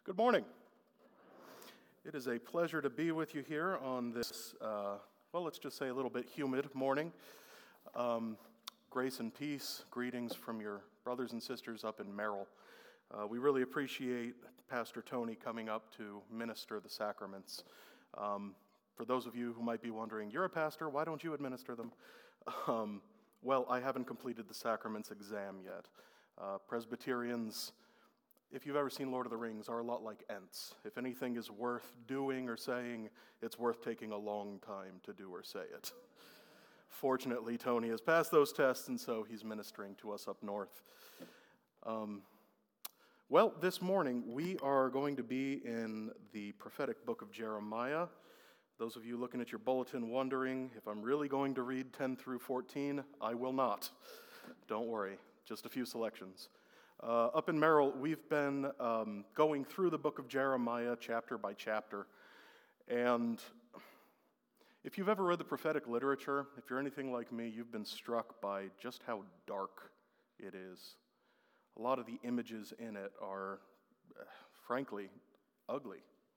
Good morning. It is a pleasure to be with you here on this, let's just say a little bit humid morning. Grace and peace, greetings from your brothers and sisters up in Merrill. We really appreciate Pastor Tony coming up to minister the sacraments. For those of you who might be wondering, you're a pastor, why don't you administer them? I haven't completed the sacraments exam yet. Presbyterians, if you've ever seen Lord of the Rings, are a lot like Ents. If anything is worth doing or saying, it's worth taking a long time to do or say it. Fortunately, Tony has passed those tests, and so he's ministering to us up north. This morning, we are going to be in the prophetic book of Jeremiah. Those of you looking at your bulletin wondering if I'm really going to read 10 through 14, I will not. Don't worry, just a few selections. Up in Merrill, we've been going through the book of Jeremiah chapter by chapter, and if you've ever read the prophetic literature, if you're anything like me, you've been struck by just how dark it is. A lot of the images in it are, frankly, ugly.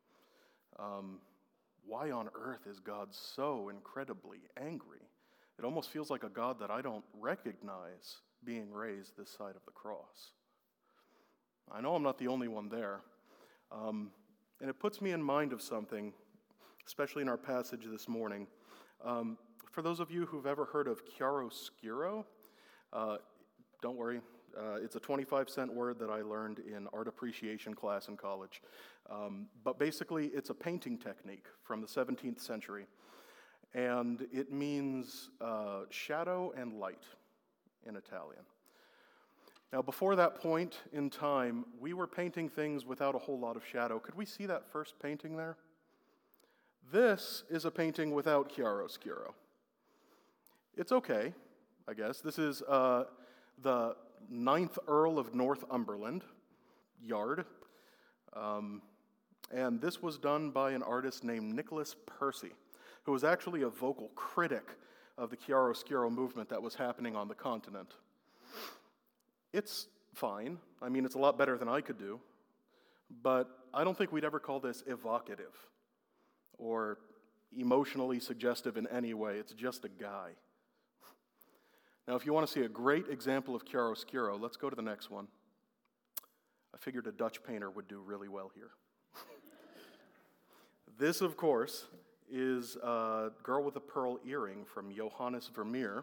Why on earth is God so incredibly angry? It almost feels like a God that I don't recognize being raised this side of the cross. I know I'm not the only one there. And it puts me in mind of something, especially in our passage this morning. For those of you who've ever heard of chiaroscuro, don't worry, it's a 25-cent word that I learned in art appreciation class in college. But basically, it's a painting technique from the 17th century. And it means shadow and light in Italian. Now, before that point in time, we were painting things without a whole lot of shadow. Could we see that first painting there? This is a painting without chiaroscuro. It's okay, I guess. This is the 9th Earl of Northumberland, Yard. And this was done by an artist named Nicholas Percy, who was actually a vocal critic of the chiaroscuro movement that was happening on the continent. It's fine. I mean, it's a lot better than I could do. But I don't think we'd ever call this evocative or emotionally suggestive in any way. It's just a guy. Now, if you want to see a great example of chiaroscuro, let's go to the next one. I figured a Dutch painter would do really well here. This, of course, is Girl with a Pearl Earring from Johannes Vermeer.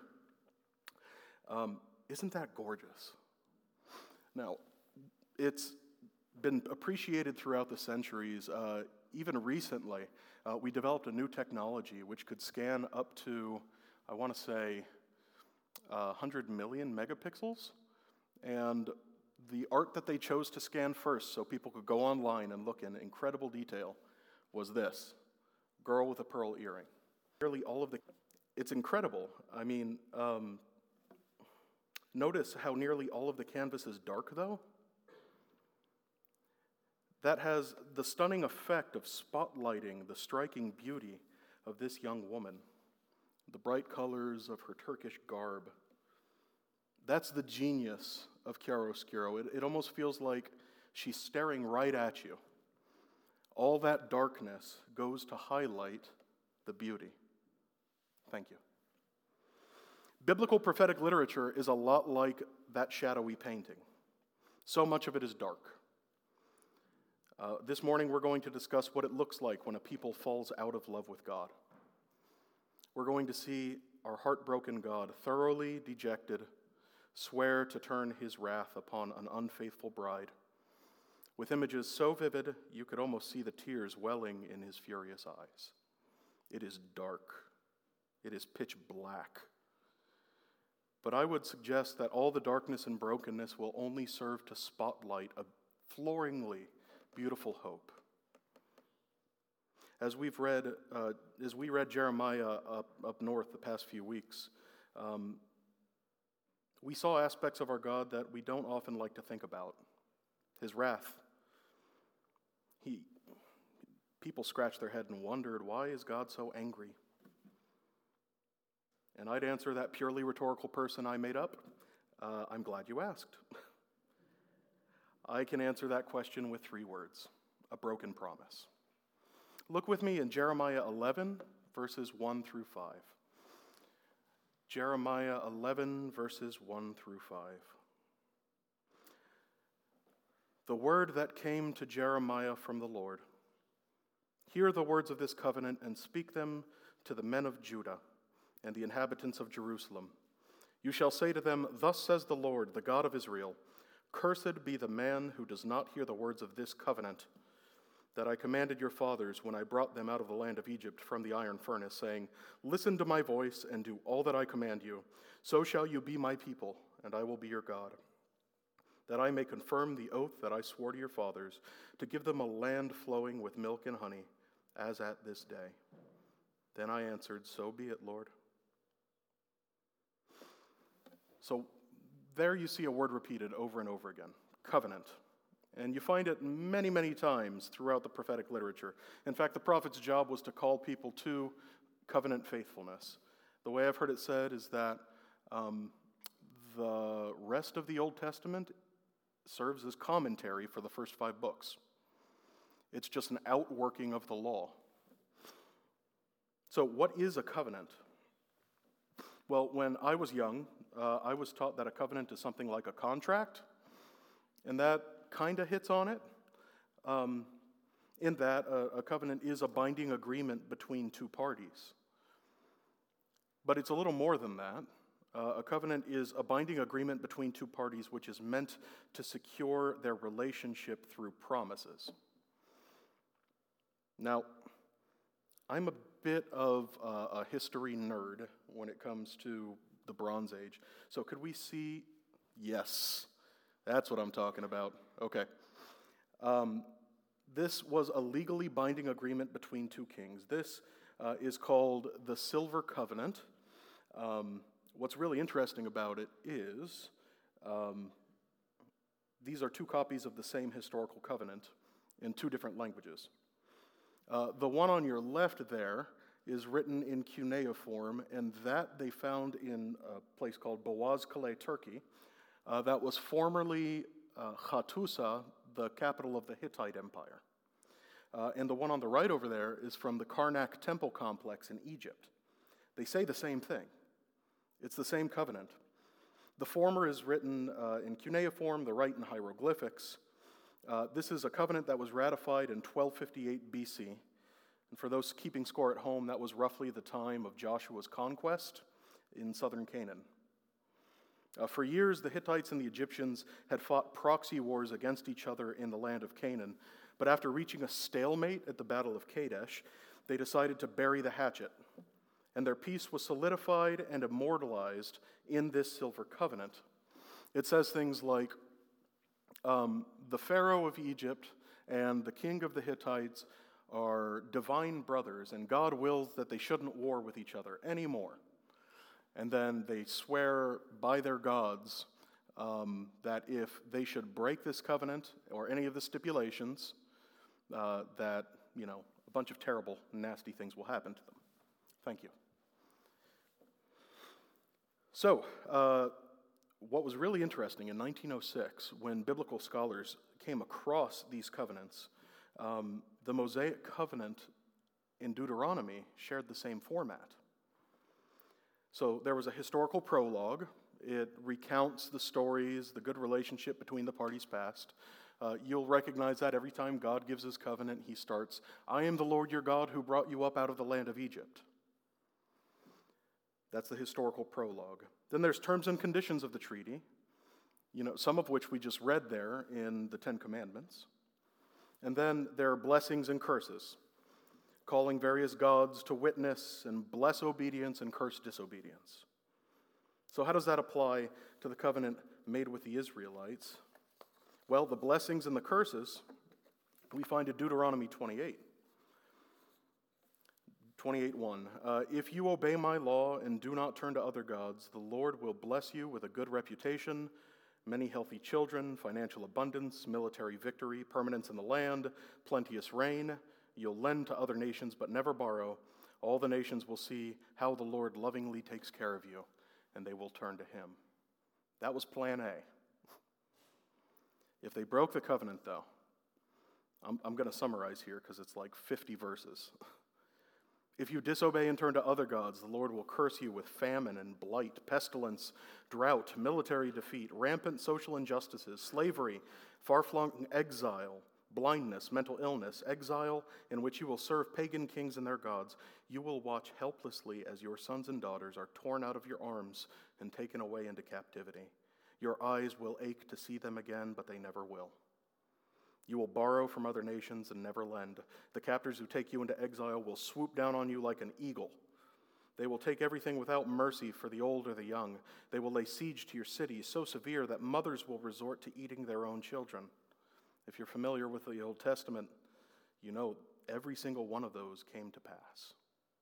Isn't that gorgeous? Now, it's been appreciated throughout the centuries. Even recently, we developed a new technology which could scan up to, I want to say, 100 million megapixels. And the art that they chose to scan first so people could go online and look in incredible detail was this, Girl with a Pearl Earring. It's incredible. I mean, notice how nearly all of the canvas is dark, though. That has the stunning effect of spotlighting the striking beauty of this young woman, the bright colors of her Turkish garb. That's the genius of chiaroscuro. It almost feels like she's staring right at you. All that darkness goes to highlight the beauty. Thank you. Biblical prophetic literature is a lot like that shadowy painting. So much of it is dark. This morning we're going to discuss what it looks like when a people falls out of love with God. We're going to see our heartbroken God, thoroughly dejected, swear to turn his wrath upon an unfaithful bride, with images so vivid you could almost see the tears welling in his furious eyes. It is dark. It is pitch black. But I would suggest that all the darkness and brokenness will only serve to spotlight a flooringly beautiful hope. As we read Jeremiah up north the past few weeks, we saw aspects of our God that we don't often like to think about. His wrath. People scratched their head and wondered, why is God so angry? And I'd answer that purely rhetorical person I made up. I'm glad you asked. I can answer that question with 3 words. a broken promise. Look with me in Jeremiah 11, verses 1 through 5. Jeremiah 11, verses 1 through 5. The word that came to Jeremiah from the Lord. Hear the words of this covenant and speak them to the men of Judah and the inhabitants of Jerusalem. You shall say to them, Thus says the Lord, the God of Israel, Cursed be the man who does not hear the words of this covenant that I commanded your fathers when I brought them out of the land of Egypt from the iron furnace, saying, Listen to my voice and do all that I command you. So shall you be my people, and I will be your God, that I may confirm the oath that I swore to your fathers, to give them a land flowing with milk and honey, as at this day. Then I answered, So be it, Lord. So there you see a word repeated over and over again, covenant. And you find it many, many times throughout the prophetic literature. In fact, the prophet's job was to call people to covenant faithfulness. The way I've heard it said is that the rest of the Old Testament serves as commentary for the first 5 books. It's just an outworking of the law. So what is a covenant? Well, when I was young, I was taught that a covenant is something like a contract, and that kind of hits on it, in that a covenant is a binding agreement between 2 parties. But it's a little more than that. A covenant is a binding agreement between 2 parties which is meant to secure their relationship through promises. Now, I'm a bit of a history nerd when it comes to the Bronze Age. So could we see? Yes, that's what I'm talking about. Okay. This was a legally binding agreement between 2 kings. This is called the Silver Covenant. What's really interesting about it is these are 2 copies of the same historical covenant in 2 different languages. The one on your left there is written in cuneiform, and that they found in a place called Boğazkale, Turkey. That was formerly Hattusa, the capital of the Hittite Empire. And the one on the right over there is from the Karnak temple complex in Egypt. They say the same thing. It's the same covenant. The former is written in cuneiform, the right in hieroglyphics. This is a covenant that was ratified in 1258 BC. And for those keeping score at home, that was roughly the time of Joshua's conquest in southern Canaan. For years, the Hittites and the Egyptians had fought proxy wars against each other in the land of Canaan. But after reaching a stalemate at the Battle of Kadesh, they decided to bury the hatchet. And their peace was solidified and immortalized in this silver covenant. It says things like, the Pharaoh of Egypt and the king of the Hittites are divine brothers, and God wills that they shouldn't war with each other anymore. And then they swear by their gods that if they should break this covenant or any of the stipulations, that, a bunch of terrible, nasty things will happen to them. Thank you. So, what was really interesting in 1906, when biblical scholars came across these covenants, the Mosaic covenant in Deuteronomy shared the same format. So there was a historical prologue. It recounts the stories, the good relationship between the parties past. You'll recognize that every time God gives his covenant, he starts, I am the Lord your God who brought you up out of the land of Egypt. That's the historical prologue. Then there's terms and conditions of the treaty, some of which we just read there in the 10 Commandments. And then there are blessings and curses, calling various gods to witness and bless obedience and curse disobedience. So how does that apply to the covenant made with the Israelites? Well, the blessings and the curses we find in Deuteronomy 28. 28:1. If you obey my law and do not turn to other gods, the Lord will bless you with a good reputation, many healthy children, financial abundance, military victory, permanence in the land, plenteous rain. You'll lend to other nations but never borrow. All the nations will see how the Lord lovingly takes care of you, and they will turn to him. That was plan A. If they broke the covenant, though, I'm going to summarize here because it's like 50 verses. If you disobey and turn to other gods, the Lord will curse you with famine and blight, pestilence, drought, military defeat, rampant social injustices, slavery, far-flung exile, blindness, mental illness, exile in which you will serve pagan kings and their gods. You will watch helplessly as your sons and daughters are torn out of your arms and taken away into captivity. Your eyes will ache to see them again, but they never will. You will borrow from other nations and never lend. The captors who take you into exile will swoop down on you like an eagle. They will take everything without mercy for the old or the young. They will lay siege to your cities so severe that mothers will resort to eating their own children. If you're familiar with the Old Testament, you know every single one of those came to pass.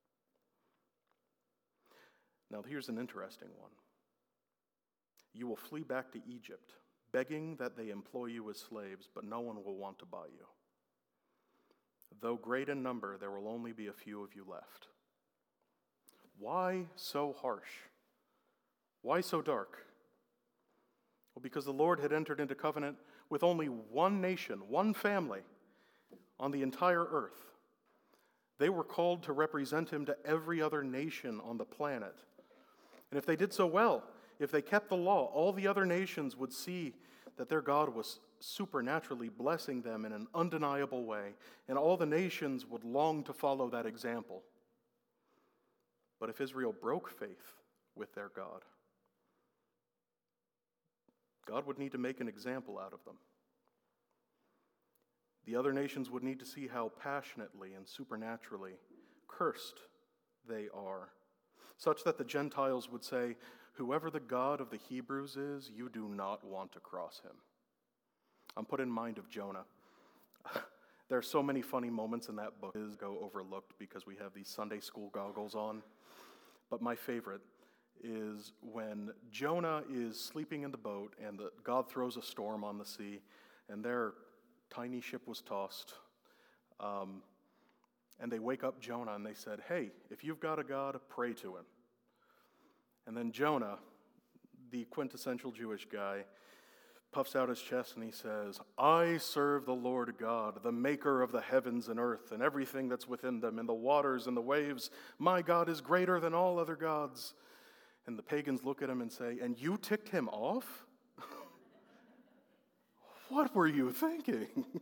Now here's an interesting one. You will flee back to Egypt, begging that they employ you as slaves, but no one will want to buy you. Though great in number, there will only be a few of you left. Why so harsh? Why so dark? Well, because the Lord had entered into covenant with only one nation, one family on the entire earth. They were called to represent him to every other nation on the planet. And if they did so well, if they kept the law, all the other nations would see that their God was supernaturally blessing them in an undeniable way, and all the nations would long to follow that example. But if Israel broke faith with their God, God would need to make an example out of them. The other nations would need to see how passionately and supernaturally cursed they are, such that the Gentiles would say, "Whoever the God of the Hebrews is, you do not want to cross him." I'm put in mind of Jonah. There are so many funny moments in that book that go overlooked because we have these Sunday school goggles on. But my favorite is when Jonah is sleeping in the boat and God throws a storm on the sea, and their tiny ship was tossed. And they wake up Jonah and they said, "Hey, if you've got a God, pray to him." And then Jonah, the quintessential Jewish guy, puffs out his chest and he says, "I serve the Lord God, the maker of the heavens and earth and everything that's within them, and the waters and the waves. My God is greater than all other gods." And the pagans look at him and say, "And you ticked him off? What were you thinking?"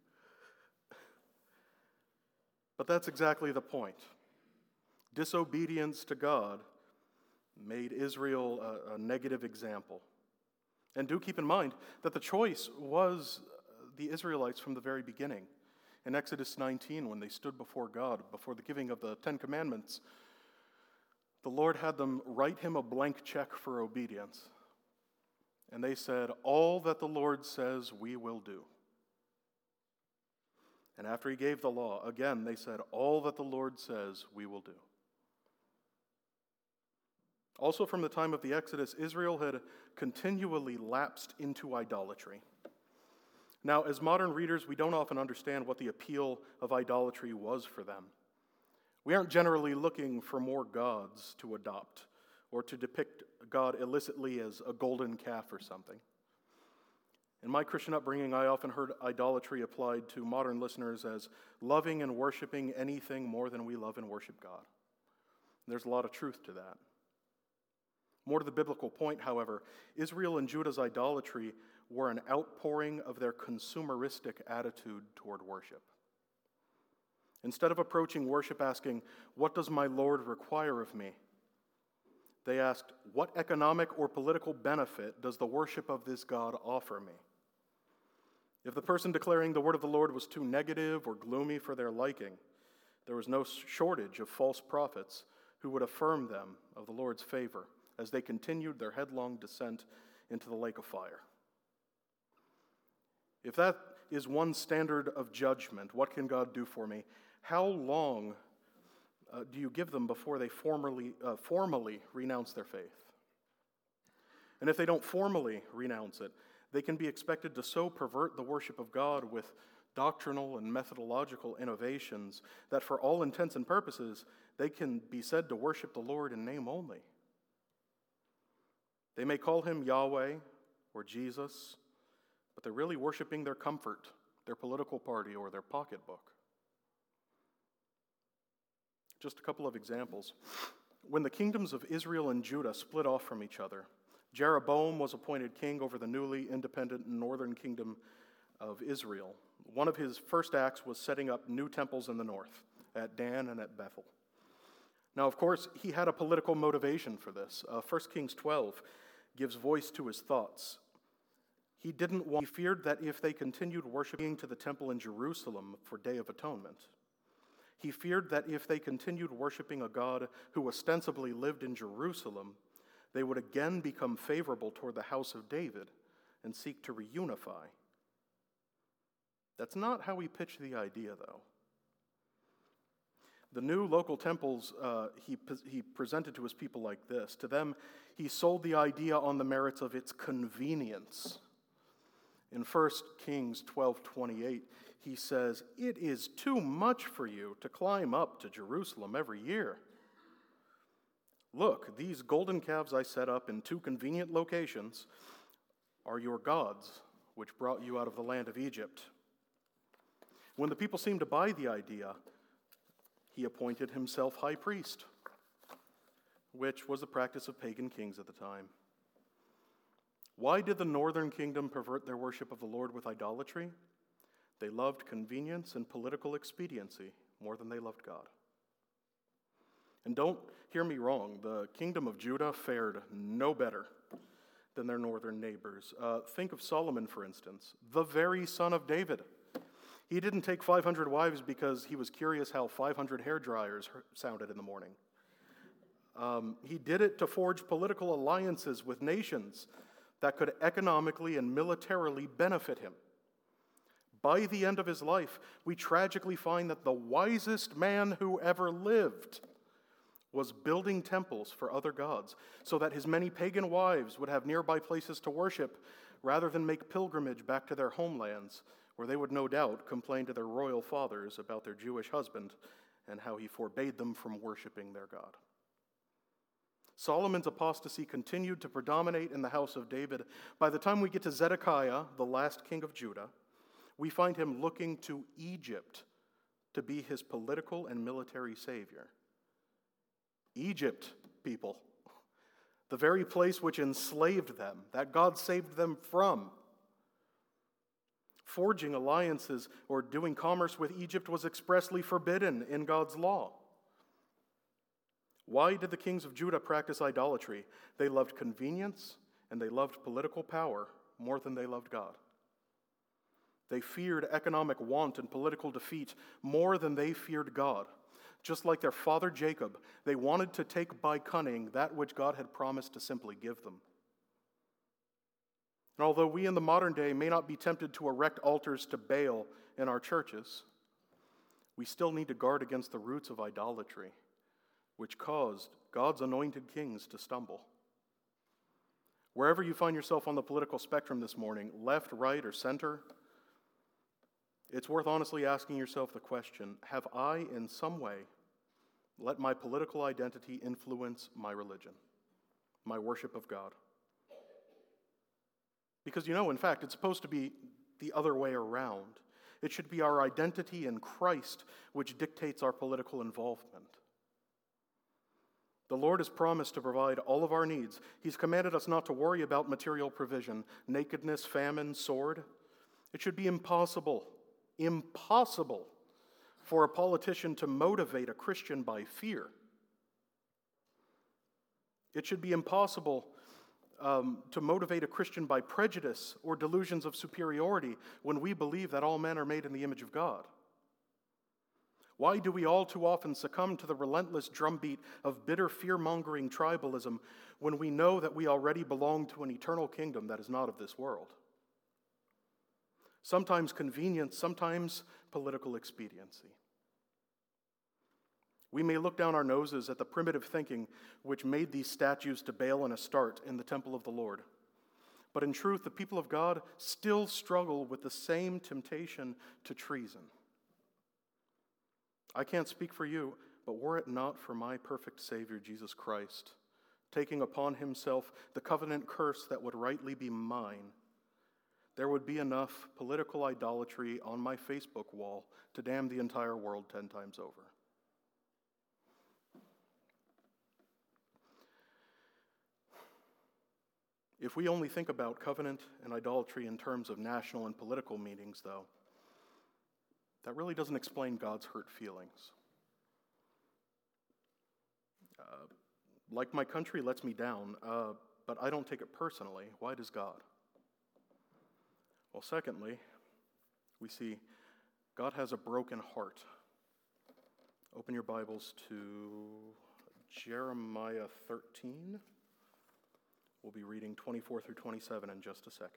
But that's exactly the point. Disobedience to God made Israel a negative example. And do keep in mind that the choice was the Israelites from the very beginning. In Exodus 19, when they stood before God, before the giving of the Ten Commandments, the Lord had them write him a blank check for obedience. And they said, "All that the Lord says we will do." And after he gave the law, again they said, "All that the Lord says we will do." Also, from the time of the Exodus, Israel had continually lapsed into idolatry. Now, as modern readers, we don't often understand what the appeal of idolatry was for them. We aren't generally looking for more gods to adopt or to depict God illicitly as a golden calf or something. In my Christian upbringing, I often heard idolatry applied to modern listeners as loving and worshiping anything more than we love and worship God. There's a lot of truth to that. More to the biblical point, however, Israel and Judah's idolatry were an outpouring of their consumeristic attitude toward worship. Instead of approaching worship asking, "What does my Lord require of me?" they asked, "What economic or political benefit does the worship of this God offer me?" If the person declaring the word of the Lord was too negative or gloomy for their liking, there was no shortage of false prophets who would affirm them of the Lord's favor as they continued their headlong descent into the lake of fire. If that is one standard of judgment, what can God do for me? How long do you give them before they formally renounce their faith? And if they don't formally renounce it, they can be expected to so pervert the worship of God with doctrinal and methodological innovations that for all intents and purposes, they can be said to worship the Lord in name only. They may call him Yahweh or Jesus, but they're really worshiping their comfort, their political party, or their pocketbook. Just a couple of examples. When the kingdoms of Israel and Judah split off from each other, Jeroboam was appointed king over the newly independent northern kingdom of Israel. One of his first acts was setting up new temples in the north, at Dan and at Bethel. Now, of course, he had a political motivation for this. 1 Kings 12 gives voice to his thoughts. He feared that if they continued worshiping to the temple in Jerusalem for Day of Atonement, he feared that if they continued worshiping a God who ostensibly lived in Jerusalem, they would again become favorable toward the house of David and seek to reunify. That's not how he pitched the idea, though. The new local temples he presented to his people like this. To them, he sold the idea on the merits of its convenience. In 1 Kings 12:28, he says, "It is too much for you to climb up to Jerusalem every year. Look, these golden calves I set up in 2 convenient locations are your gods, which brought you out of the land of Egypt." When the people seemed to buy the idea, he appointed himself high priest, which was the practice of pagan kings at the time. Why did the northern kingdom pervert their worship of the Lord with idolatry? They loved convenience and political expediency more than they loved God. And don't hear me wrong, the kingdom of Judah fared no better than their northern neighbors. Think of Solomon, for instance, the very son of David. He didn't take 500 wives because he was curious how 500 hair dryers sounded in the morning. He did it to forge political alliances with nations that could economically and militarily benefit him. By the end of his life, we tragically find that the wisest man who ever lived was building temples for other gods so that his many pagan wives would have nearby places to worship rather than make pilgrimage back to their homelands, where they would no doubt complain to their royal fathers about their Jewish husband and how he forbade them from worshiping their God. Solomon's apostasy continued to predominate in the house of David. By the time we get to Zedekiah, the last king of Judah, we find him looking to Egypt to be his political and military savior. Egypt, people, the very place which enslaved them, that God saved them from. Forging alliances or doing commerce with Egypt was expressly forbidden in God's law. Why did the kings of Judah practice idolatry? They loved convenience and they loved political power more than they loved God. They feared economic want and political defeat more than they feared God. Just like their father Jacob, they wanted to take by cunning that which God had promised to simply give them. And although we in the modern day may not be tempted to erect altars to Baal in our churches, we still need to guard against the roots of idolatry, which caused God's anointed kings to stumble. Wherever you find yourself on the political spectrum this morning, left, right, or center, it's worth honestly asking yourself the question, have I in some way let my political identity influence my religion, my worship of God? Because in fact, it's supposed to be the other way around. It should be our identity in Christ which dictates our political involvement. The Lord has promised to provide all of our needs. He's commanded us not to worry about material provision, nakedness, famine, sword. It should be impossible for a politician to motivate a Christian by fear. It should be impossible to motivate a Christian by prejudice or delusions of superiority when we believe that all men are made in the image of God. Why do we all too often succumb to the relentless drumbeat of bitter fear-mongering tribalism when we know that we already belong to an eternal kingdom that is not of this world? Sometimes convenience, sometimes political expediency. We may look down our noses at the primitive thinking which made these statues to Baal and Astarte in the temple of the Lord. But in truth, the people of God still struggle with the same temptation to treason. I can't speak for you, but were it not for my perfect Savior, Jesus Christ, taking upon himself the covenant curse that would rightly be mine, there would be enough political idolatry on my Facebook wall to damn the entire world 10 times over. If we only think about covenant and idolatry in terms of national and political meanings, though, that really doesn't explain God's hurt feelings. Like my country lets me down, but I don't take it personally. Why does God? Well, secondly, we see God has a broken heart. Open your Bibles to Jeremiah 13. We'll be reading 24 through 27 in just a second.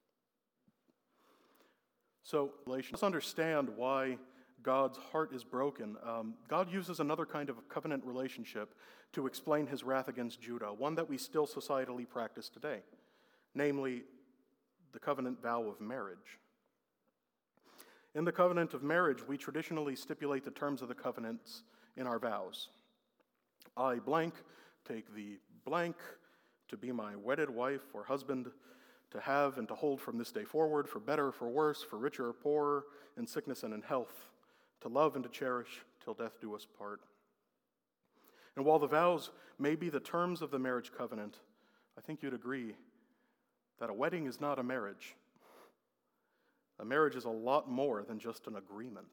So, let's understand why God's heart is broken. God uses another kind of covenant relationship to explain his wrath against Judah, one that we still societally practice today, namely the covenant vow of marriage. In the covenant of marriage, we traditionally stipulate the terms of the covenants in our vows. I blank take the blank to be my wedded wife or husband, to have and to hold from this day forward, for better, for worse, for richer or poorer, in sickness and in health, to love and to cherish till death do us part. And while the vows may be the terms of the marriage covenant, I think you'd agree that a wedding is not a marriage. A marriage is a lot more than just an agreement.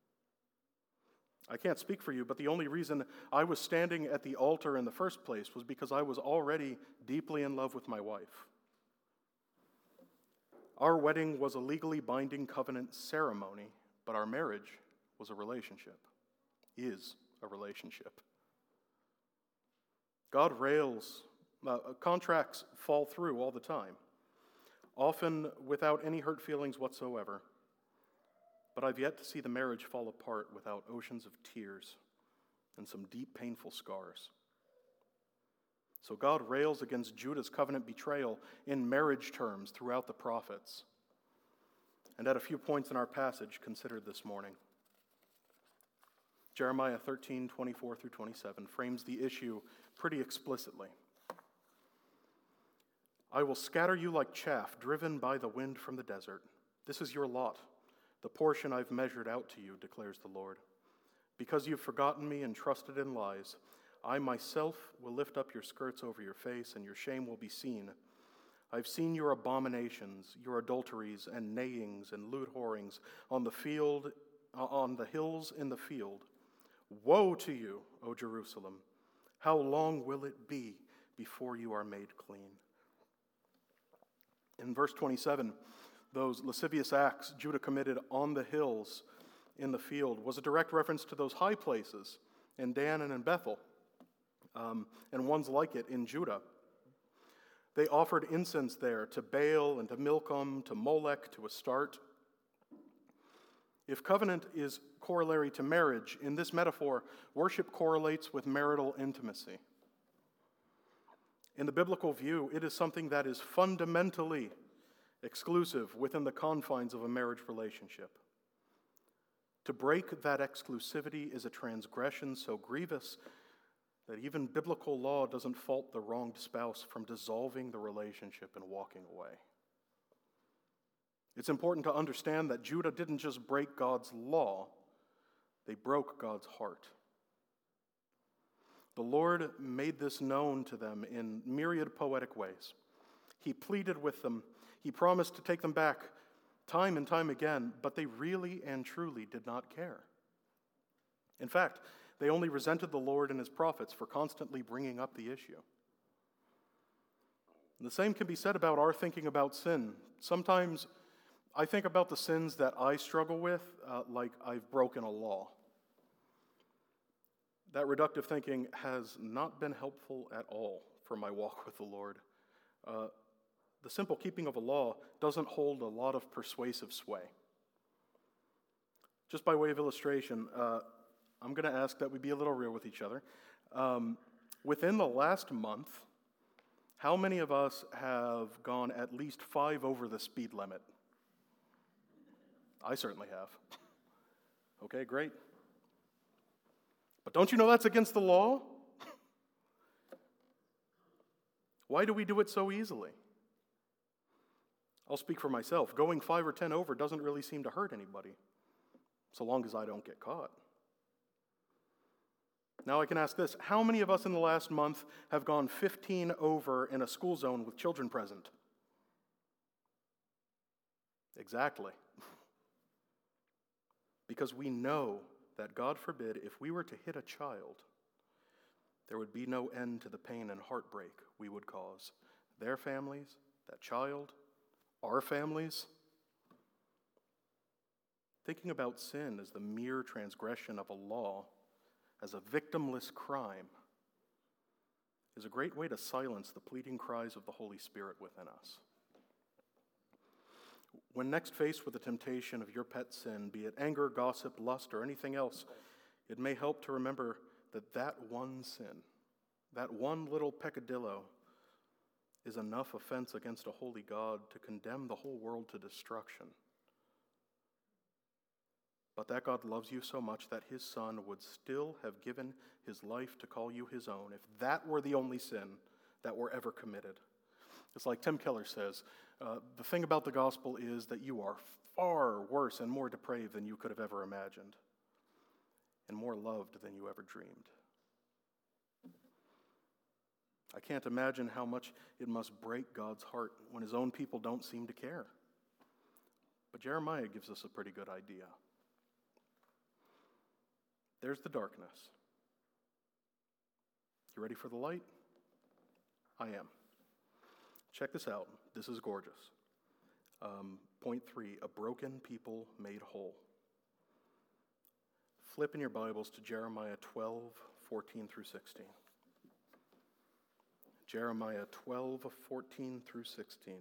I can't speak for you, but the only reason I was standing at the altar in the first place was because I was already deeply in love with my wife. Our wedding was a legally binding covenant ceremony, but our marriage was a relationship, is a relationship. God rails, contracts fall through all the time, often without any hurt feelings whatsoever. But I've yet to see the marriage fall apart without oceans of tears and some deep, painful scars. So God rails against Judah's covenant betrayal in marriage terms throughout the prophets, and at a few points in our passage considered this morning. Jeremiah 13, 24 through 27 frames the issue pretty explicitly. I will scatter you like chaff driven by the wind from the desert. This is your lot, the portion I've measured out to you, declares the Lord. Because you've forgotten me and trusted in lies, I myself will lift up your skirts over your face, and your shame will be seen. I've seen your abominations, your adulteries and neighings and lewd whorings on the field, on the hills in the field. Woe to you, O Jerusalem! How long will it be before you are made clean? In verse 27, those lascivious acts Judah committed on the hills in the field was a direct reference to those high places in Dan and in Bethel, and ones like it in Judah. They offered incense there to Baal and to Milcom, to Molech, to Astarte. If covenant is corollary to marriage, in this metaphor, worship correlates with marital intimacy. In the biblical view, it is something that is fundamentally exclusive within the confines of a marriage relationship. To break that exclusivity is a transgression so grievous that even biblical law doesn't fault the wronged spouse from dissolving the relationship and walking away. It's important to understand that Judah didn't just break God's law, they broke God's heart. The Lord made this known to them in myriad poetic ways. He pleaded with them. He promised to take them back time and time again, but they really and truly did not care. In fact, they only resented the Lord and his prophets for constantly bringing up the issue. And the same can be said about our thinking about sin. Sometimes I think about the sins that I struggle with like I've broken a law. That reductive thinking has not been helpful at all for my walk with the Lord. The simple keeping of a law doesn't hold a lot of persuasive sway. Just by way of illustration, I'm going to ask that we be a little real with each other. Within the last month, how many of us have gone at least 5 over the speed limit? I certainly have. Okay, great. But don't you know that's against the law? Why do we do it so easily? I'll speak for myself. Going 5 or 10 over doesn't really seem to hurt anybody, so long as I don't get caught. Now I can ask this: how many of us in the last month have gone 15 over in a school zone with children present? Exactly. Because we know that, God forbid, if we were to hit a child, there would be no end to the pain and heartbreak we would cause their families, that child, our families. Thinking about sin as the mere transgression of a law, as a victimless crime, is a great way to silence the pleading cries of the Holy Spirit within us. When next faced with the temptation of your pet sin, be it anger, gossip, lust, or anything else, it may help to remember that one sin, that one little peccadillo, is enough offense against a holy God to condemn the whole world to destruction. But that God loves you so much that his Son would still have given his life to call you his own, if that were the only sin that were ever committed. It's like Tim Keller says, the thing about the gospel is that you are far worse and more depraved than you could have ever imagined, and more loved than you ever dreamed. I can't imagine how much it must break God's heart when his own people don't seem to care. But Jeremiah gives us a pretty good idea. There's the darkness. You ready for the light? I am. Check this out. This is gorgeous. Point 3, a broken people made whole. Flip in your Bibles to Jeremiah 12, 14 through 16. Jeremiah 12, 14 through 16.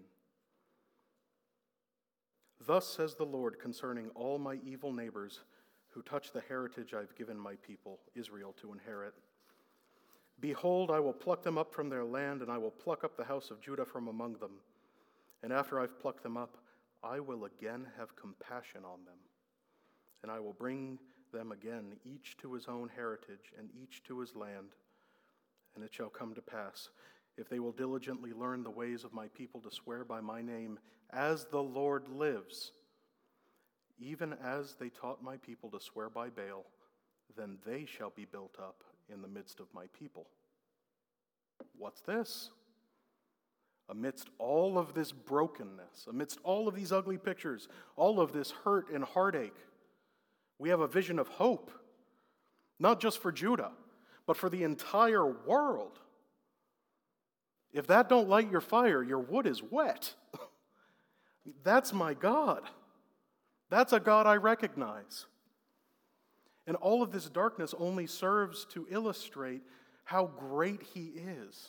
Thus says the Lord concerning all my evil neighbors who touch the heritage I've given my people, Israel, to inherit. Behold, I will pluck them up from their land, and I will pluck up the house of Judah from among them. And after I've plucked them up, I will again have compassion on them. And I will bring them again, each to his own heritage, and each to his land. And it shall come to pass, if they will diligently learn the ways of my people to swear by my name, as the Lord lives, even as they taught my people to swear by Baal, then they shall be built up in the midst of my people. What's this? Amidst all of this brokenness, amidst all of these ugly pictures, all of this hurt and heartache, we have a vision of hope, not just for Judah, but for the entire world. If that don't light your fire, your wood is wet. That's my God. That's a God I recognize. And all of this darkness only serves to illustrate how great he is.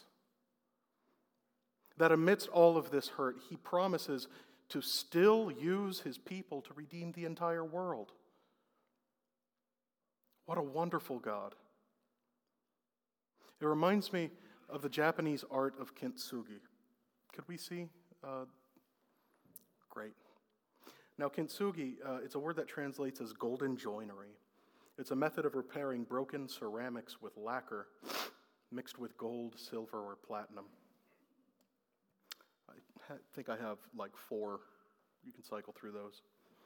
That amidst all of this hurt, he promises to still use his people to redeem the entire world. What a wonderful God. It reminds me of the Japanese art of kintsugi. Could we see? Great. Now, kintsugi, it's a word that translates as golden joinery. It's a method of repairing broken ceramics with lacquer mixed with gold, silver, or platinum. I think I have like 4. You can cycle through those.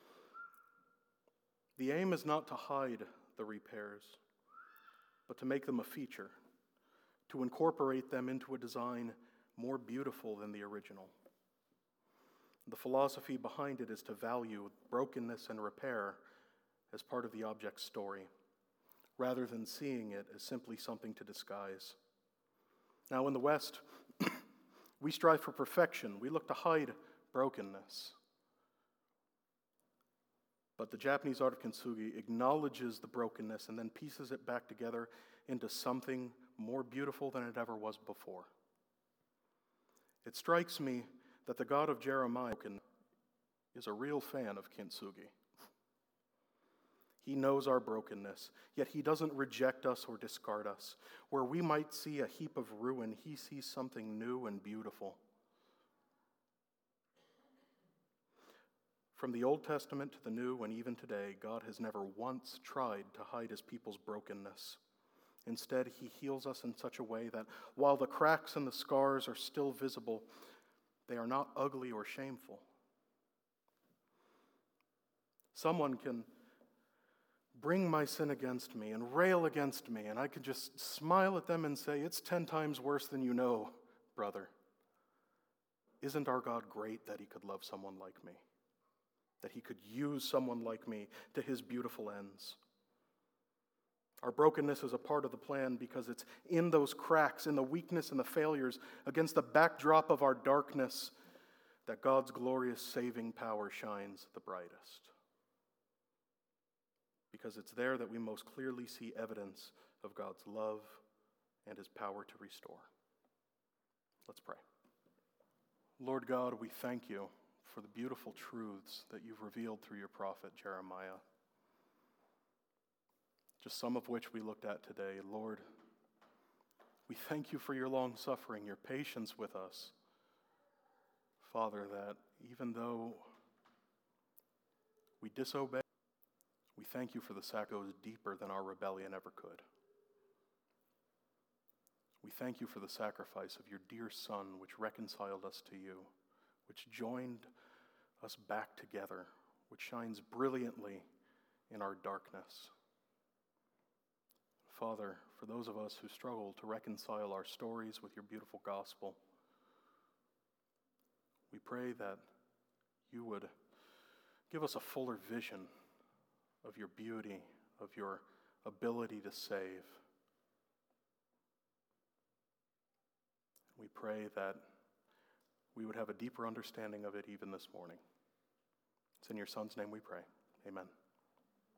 The aim is not to hide the repairs, but to make them a feature, to incorporate them into a design more beautiful than the original. The philosophy behind it is to value brokenness and repair as part of the object's story, rather than seeing it as simply something to disguise. Now, in the West, we strive for perfection. We look to hide brokenness. But the Japanese art of kintsugi acknowledges the brokenness and then pieces it back together into something more beautiful than it ever was before. It strikes me that the God of Jeremiah is a real fan of kintsugi. He knows our brokenness, yet he doesn't reject us or discard us. Where we might see a heap of ruin, he sees something new and beautiful. From the Old Testament to the New and even today, God has never once tried to hide his people's brokenness. Instead, he heals us in such a way that while the cracks and the scars are still visible, they are not ugly or shameful. Someone can bring my sin against me and rail against me, and I could just smile at them and say, it's 10 times worse than you know, brother. Isn't our God great that he could love someone like me? That he could use someone like me to his beautiful ends? Our brokenness is a part of the plan because it's in those cracks, in the weakness and the failures, against the backdrop of our darkness, that God's glorious saving power shines the brightest. Because it's there that we most clearly see evidence of God's love and his power to restore. Let's pray. Lord God, we thank you for the beautiful truths that you've revealed through your prophet Jeremiah. Just some of which we looked at today. Lord, we thank you for your long suffering, your patience with us. Father, that even though we disobey, we thank you for the sacrifice that goes deeper than our rebellion ever could. We thank you for the sacrifice of your dear Son, which reconciled us to you, which joined us back together, which shines brilliantly in our darkness. Father, for those of us who struggle to reconcile our stories with your beautiful gospel, we pray that you would give us a fuller vision of your beauty, of your ability to save. We pray that we would have a deeper understanding of it even this morning. It's in your Son's name we pray. Amen.